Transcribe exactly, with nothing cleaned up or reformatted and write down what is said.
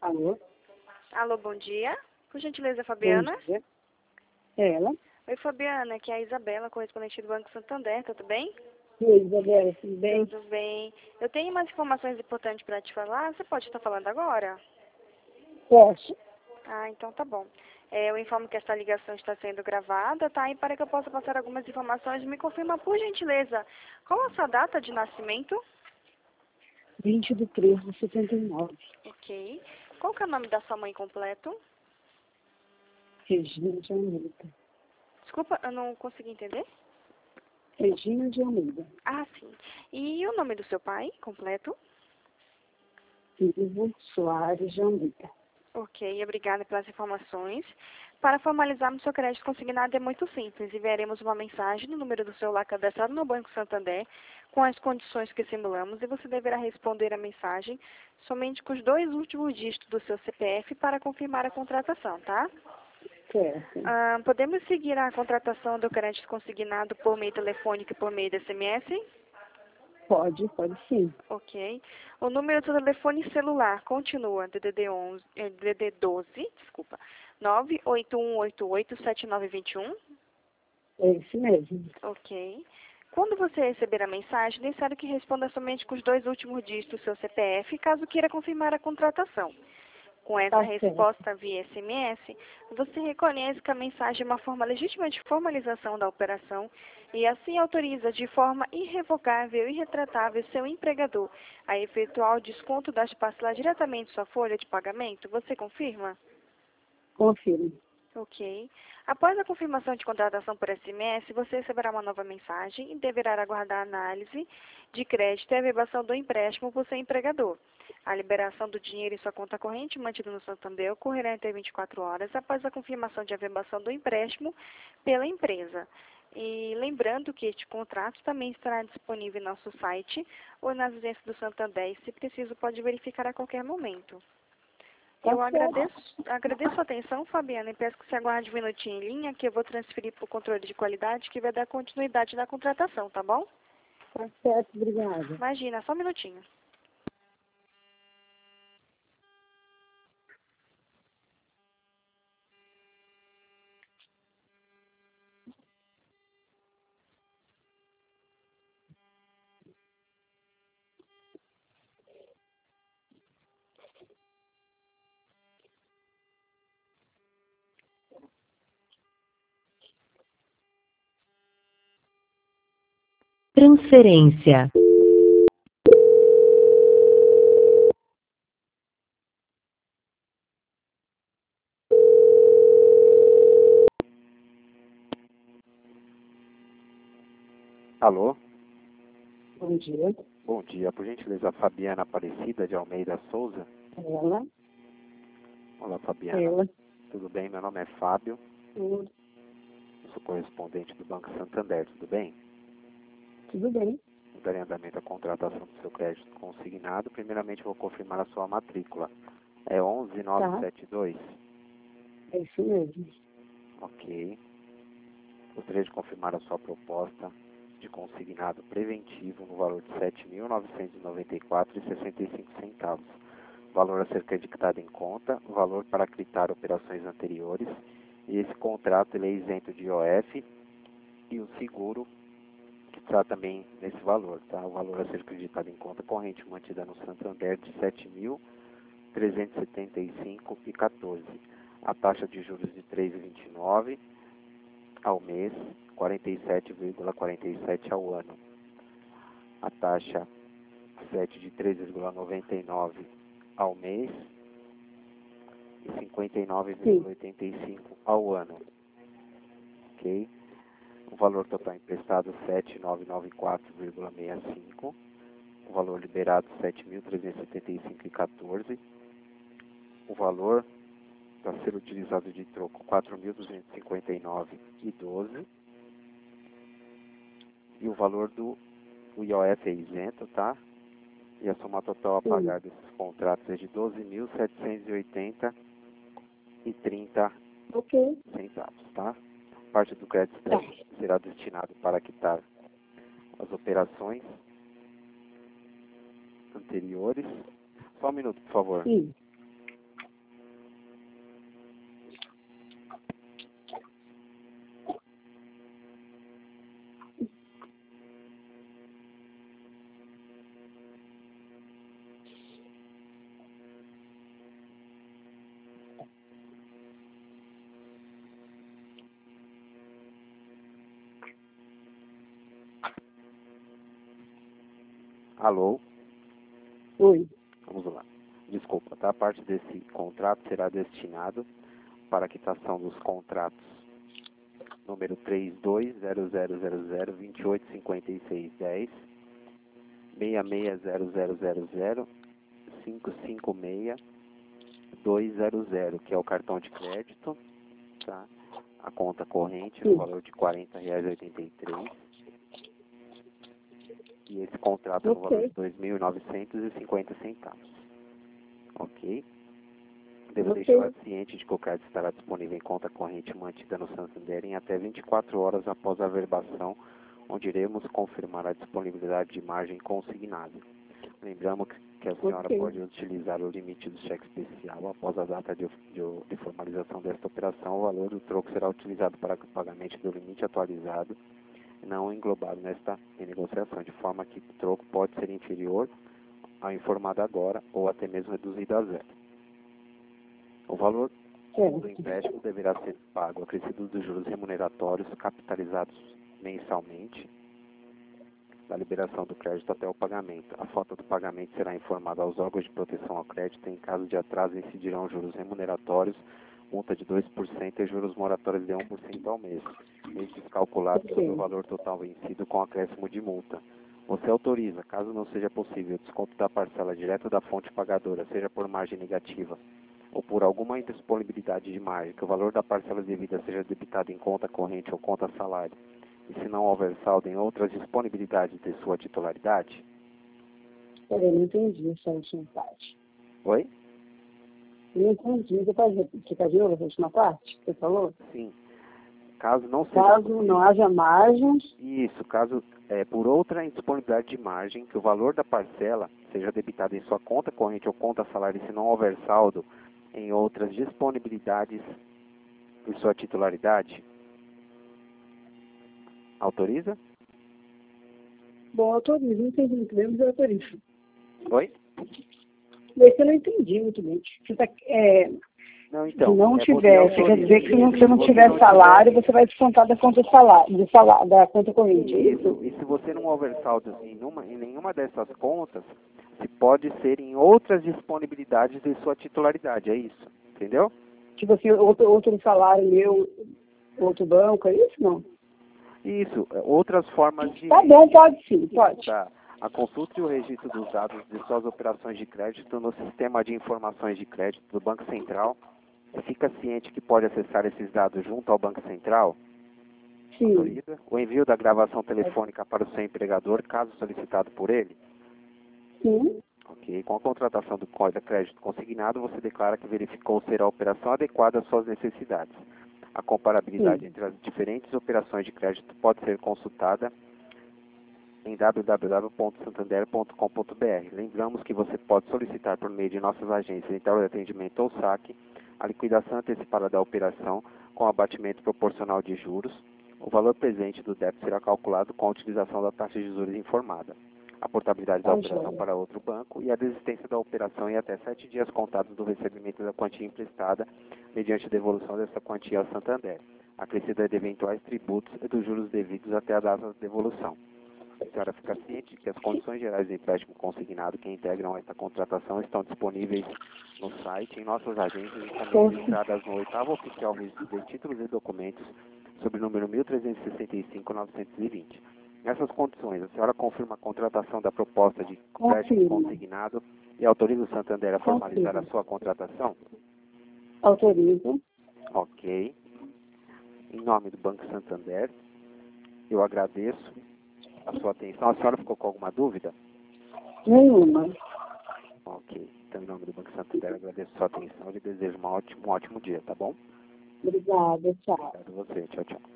Alô? Alô, bom dia. Por gentileza, Bom Fabiana? dia. É ela? Oi, Fabiana, aqui é a Isabela, correspondente do Banco Santander, tudo bem? Oi, Isabela, tudo bem? Tudo bem. Eu tenho umas informações importantes para te falar. Você pode estar falando agora? Posso? Ah, então tá bom. É, eu informo que esta ligação está sendo gravada, tá? E para que eu possa passar algumas informações, me confirma, por gentileza, qual a sua data de nascimento? vinte de três de setenta e nove. Ok. Qual que é o nome da sua mãe completo? Regina de Almeida. Desculpa, eu não consegui entender. Regina de Almeida. Ah, sim. E o nome do seu pai completo? Silvio Soares de Almeida. Ok, obrigada pelas informações. Para formalizarmos seu crédito consignado é muito simples. Enviaremos uma mensagem no número do celular cadastrado no Banco Santander com as condições que simulamos e você deverá responder a mensagem somente com os dois últimos dígitos do seu C P F para confirmar a contratação, tá? Certo. Ah, podemos seguir a contratação do crédito consignado por meio telefônico e por meio de S M S? Pode, pode sim. Ok. O número do telefone celular continua D D D onze, eh, D D D doze, desculpa, nove oito um oito oito sete nove dois um. É esse mesmo. Ok. Quando você receber a mensagem, necessário que responda somente com os dois últimos dígitos do seu C P F, caso queira confirmar a contratação. Com essa Tá certo. resposta via S M S, você reconhece que a mensagem é uma forma legítima de formalização da operação e assim autoriza de forma irrevogável e irretratável seu empregador a efetuar o desconto das parcelas diretamente em sua folha de pagamento. Você confirma? Confirmo. Ok. Após a confirmação de contratação por S M S, você receberá uma nova mensagem e deverá aguardar a análise de crédito e a averbação do empréstimo por seu empregador. A liberação do dinheiro em sua conta corrente mantida no Santander ocorrerá em até vinte e quatro horas após a confirmação de averbação do empréstimo pela empresa. E lembrando que este contrato também estará disponível em nosso site ou nas agências do Santander e, se preciso, pode verificar a qualquer momento. Tá Eu certo. agradeço, agradeço a atenção, Fabiana, e peço que você aguarde um minutinho em linha, que eu vou transferir para o controle de qualidade, que vai dar continuidade na contratação, tá bom? Tá certo, obrigada. Imagina, só um minutinho. Transferência. Alô? Bom dia. Bom dia. Por gentileza, Fabiana Aparecida de Almeida Souza. Ela? Olá, Fabiana. Ela? Tudo bem? Meu nome é Fábio. Tudo, Eu sou correspondente do Banco Santander. Tudo bem? tudo bem. Eu darei andamento à contratação do seu crédito consignado. Primeiramente, vou confirmar a sua matrícula. É onze nove sete dois? É isso mesmo. Ok. Gostaria de confirmar a sua proposta de consignado preventivo no valor de sete mil novecentos e noventa e quatro reais e sessenta e cinco centavos. Valor a ser creditado em conta, valor para quitar operações anteriores, e esse contrato ele é isento de I O F e o seguro que está também nesse valor, tá? O valor a ser creditado em conta corrente mantida no Santander de sete mil trezentos e setenta e cinco reais e quatorze centavos. A taxa de juros de três vírgula vinte e nove ao mês, quarenta e sete vírgula quarenta e sete ao ano. A taxa sete de três vírgula noventa e nove ao mês e cinquenta e nove vírgula oitenta e cinco ao ano. Ok? O valor total emprestado sete mil novecentos e noventa e quatro vírgula sessenta e cinco. O valor liberado sete mil trezentos e setenta e cinco reais e quatorze centavos. O valor a ser utilizado de troco quatro mil duzentos e cinquenta e nove reais e doze centavos. E o valor do o I O F é isento, tá? E a soma total a pagar desses contratos é de doze mil setecentos e oitenta reais e trinta Ok. centavos, tá? Parte do crédito Tá. será destinado para quitar as operações anteriores. Só um minuto, por favor. Sim. Alô? Oi. Vamos lá. Desculpa, tá? A parte desse contrato será destinado para a quitação dos contratos número três dois zero zero zero zero vinte e oito cinquenta e seis dez, seis seis zero zero zero zero cinco cinco seis dois zero zero, que é o cartão de crédito, tá? A conta corrente no Sim. valor de quarenta reais e oitenta e três centavos. E esse contrato no Ok. valor de dois mil novecentos e cinquenta centavos. Ok? Devo Ok. deixar ciente de que o crédito estará disponível em conta corrente mantida no Santander em até vinte e quatro horas após a averbação, onde iremos confirmar a disponibilidade de margem consignada. Lembramos que a senhora Ok. pode utilizar o limite do cheque especial após a data de, de, de formalização desta operação. O valor do troco será utilizado para o pagamento do limite atualizado, não englobado nesta renegociação, de forma que o troco pode ser inferior ao informado agora ou até mesmo reduzido a zero. O valor do Certo. empréstimo deverá ser pago acrescido dos juros remuneratórios capitalizados mensalmente da liberação do crédito até o pagamento. A falta do pagamento será informada aos órgãos de proteção ao crédito. Em caso de atraso, incidirão juros remuneratórios, multa de dois por cento e juros moratórios de um por cento ao mês. Estes calculados sobre o valor total vencido com acréscimo de multa. Você autoriza, caso não seja possível, o desconto da parcela direto da fonte pagadora, seja por margem negativa ou por alguma indisponibilidade de margem, que o valor da parcela devida seja debitado em conta corrente ou conta salário, e se não houver saldo em outras disponibilidades de sua titularidade? Peraí, não entendi essa última parte. Oi? Não entendi. Você pode repetir de novo essa última parte que você falou? Sim. Caso não seja Caso possível, não haja margens, isso, caso é, por outra indisponibilidade de margem, que o valor da parcela seja debitado em sua conta corrente ou conta salário, e se não houver saldo em outras disponibilidades de sua titularidade? Autoriza? bom, autorizo. Não entendi muito bem, mas eu autorizo. Oi? Mas eu não entendi muito bem. Você tá, é, Não, então. se não é, tiver, você você quer autoriza. dizer que se não, se não você tiver não salário, tiver- você vai descontar da conta salário, do salário, da conta corrente, é isso? Isso, e se você não houver saldos em, numa, em nenhuma dessas contas, se pode ser em outras disponibilidades de sua titularidade, é isso, entendeu? Tipo assim, outro, outro salário meu, outro banco, é isso? Não. Isso, é, outras formas de... Tá bom, pode sim, pode. Tá. A consulta e o registro dos dados de suas operações de crédito no Sistema de Informações de Crédito do Banco Central. Fica ciente que pode acessar esses dados junto ao Banco Central? Sim, Autoriza? O envio da gravação telefônica para o seu empregador, caso solicitado por ele? sim, Ok. Com a contratação do Código de Crédito Consignado, você declara que verificou ser a operação adequada às suas necessidades. A comparabilidade sim. entre as diferentes operações de crédito pode ser consultada em w w w ponto santander ponto com ponto b r. Lembramos que você pode solicitar por meio de nossas agências de atendimento ou saque a liquidação antecipada da operação com abatimento proporcional de juros. O valor presente do débito será calculado com a utilização da taxa de juros informada, a portabilidade da Tá operação joia. para outro banco e a desistência da operação em até sete dias contados do recebimento da quantia emprestada mediante devolução dessa quantia ao Santander, acrescida de eventuais tributos e dos juros devidos até a data da devolução. A senhora fica ciente que as condições gerais do empréstimo consignado que integram esta contratação estão disponíveis no site, em nossas agências e também Sim. registradas no oitavo Oficial Registro de Títulos e Documentos, sob o número mil trezentos e sessenta e cinco novecentos e vinte. Nessas condições, a senhora confirma a contratação da proposta de empréstimo Confirmo. consignado e autoriza o Santander a formalizar Confirmo. a sua contratação? Autorizo. Ok. Em nome do Banco Santander, eu agradeço a sua atenção. A senhora ficou com alguma dúvida? Nenhuma. Ok. Então, em nome do Banco Santander, agradeço a sua atenção e desejo um ótimo, um ótimo dia, tá bom? Obrigada, tchau. Obrigado a você. Tchau, tchau.